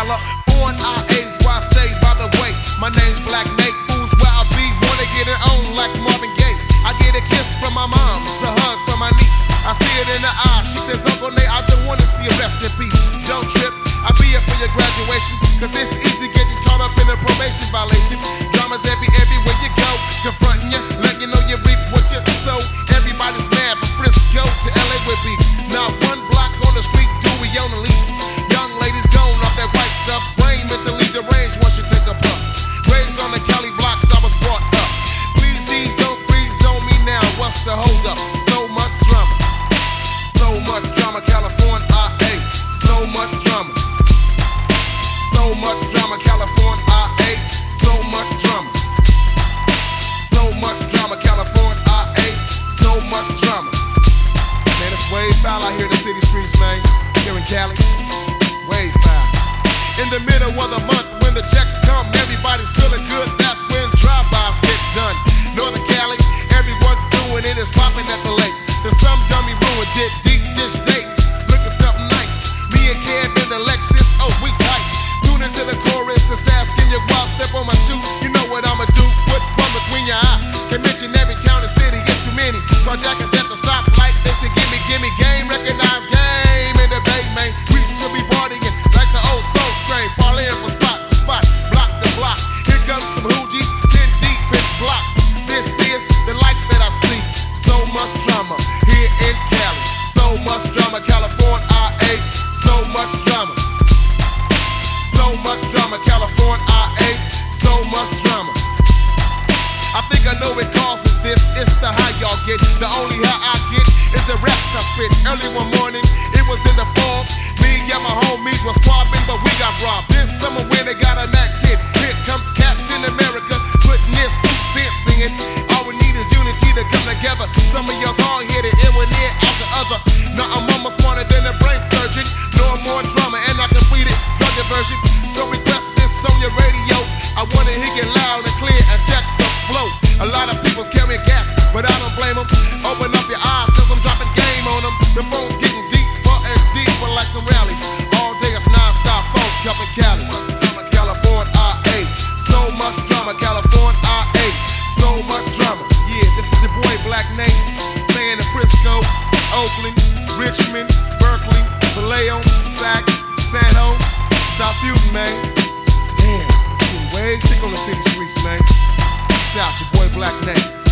California, IA's where I stay. By the way, my name's Black Nate. Fools where I be, wanna get it on like Marvin Gaye. I get a kiss from my mom, it's a hug from my niece. I see it in her eye, she says, Uncle Nate, I don't wanna see you rest in peace. Don't trip, I'll be here for your graduation, cause it's easy getting caught up in a probation violation. Drama's everywhere you go, confronting you, letting you know you reap what you sow. Everybody's mad from Frisco to LA with beef. Not one block on the street do we on the lease. Young ladies going off that white stuff, brain mentally deranged once you take a puff. Raised on the Cali blocks, I was brought up. Please, G's, don't freeze on me now, what's the hold up? So much drama, California, IA. So much drama, California, IA. So much drama, California, IA. So much drama. Man, it's way foul out here in the city streets, man. Here in Cali, way foul. In the middle of the month, when the checks come, everybody's feeling good. That's when drive-bys get done. Northern Cali, everyone's doing it. It's popping at the lake. There's some dummy ruin did deep dish dates. Looking something nice. Me and Kev in the Lexus, oh we tight. Tune into the chorus, it's asking you wild step on my shoe. You know what I'ma do? Put one between your eye. Can mention every town and city, it's too many. Carjackers at the stoplight, they say gimme game. Recognize game in the bay, man. We should be partying like the old soul train. Parlaying from spot to spot, block to block. Here comes some hoogies, 10 deep in blocks. This is the life that I see. So much drama here in Cali. So much drama, California, IA. So much drama. California, IA. So much drama. I think I know it causes this. It's the high y'all get. The only high I get is the raps I spit. Early one morning, it was in the fall. Me and my homies was squabbing, but we got robbed. This summer when they got a Mac 10. Here comes Captain America, putting this 2 cents singing. All we need is unity to come together. Some of y'all's hard-headed, and we're near out the other. Now I'm almost smarter than a brain surgeon. No more drama, and I completed drug diversion. So request this on your radio. I wanna hear you loud and clear and check the flow. A lot of people's carrying gas, but I don't blame them. Open up your eyes, cause I'm dropping game on them. The phone's getting deeper and deeper like some rallies. All day it's non-stop funk up in Cali. California, IA. So much drama, California, IA. So much drama. Yeah, this is your boy Black Nate, saying in Frisco, Oakland, Richmond, Berkeley, Vallejo, Sac, San Ho. Stop feuding, man. Damn, it's getting way thick on the city streets, man. Peace out, your boy Black Nate.